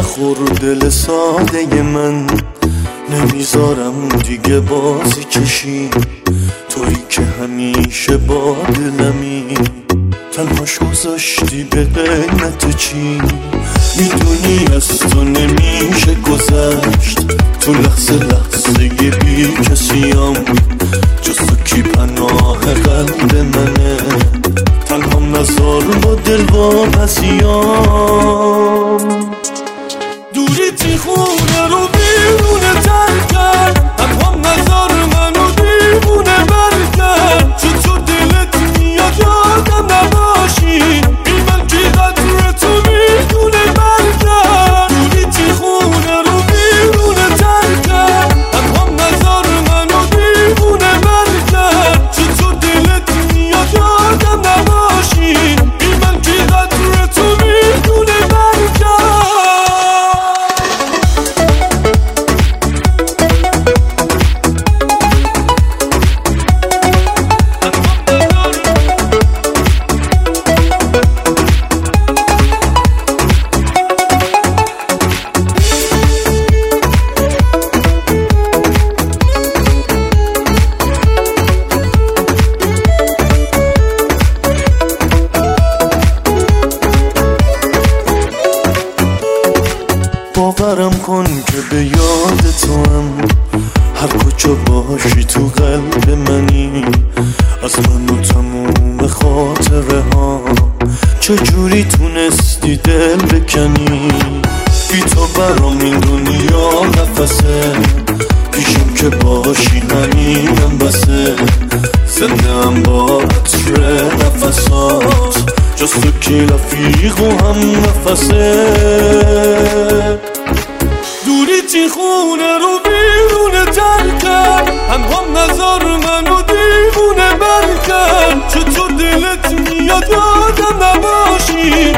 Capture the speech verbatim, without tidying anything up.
نخور دل ساده من، نمیذارم دیگه بازی کشی، تویی که همیشه با دلمی، تنهاش گذاشتی به قیمت چی؟ میدونی از تو نمیشه گذشت، تو لحظه لحظه بی کسیم، جز تو کی پناه قلب منه، تنهام نزار با دل واپسیم. دوری تی خونه رو بیرونه ترک کرد، تنهام نزار منو دیوونه بر کرد، چطور دلت میاد یادم نباشی، بی من کی قدر تو میدونه بر کرد. دوری تی خونه رو بیرونه ترک کرد، تنهام نزار منو دیوونه بر کرد، چطور دلت میاد یادم نباشی، بی من کی قدر تو میدونه بر کرد. باورم کن که به یاد تو هم، هر کجا باشی تو قلب منی، از من و تموم خاطره ها، چجوری تونستی دل بکنی، بی تو برام این دنیا نفسه، پیشم که باشی همینم بسه، زنده هم با عطر نفسات، جز تو کی رفیق و هم نفسه. دوری تی خونه رو بیرونه ترک کرد، تنهام نزار منو دیوونه بر کرد، چطور دلت میاد یادم نباشی،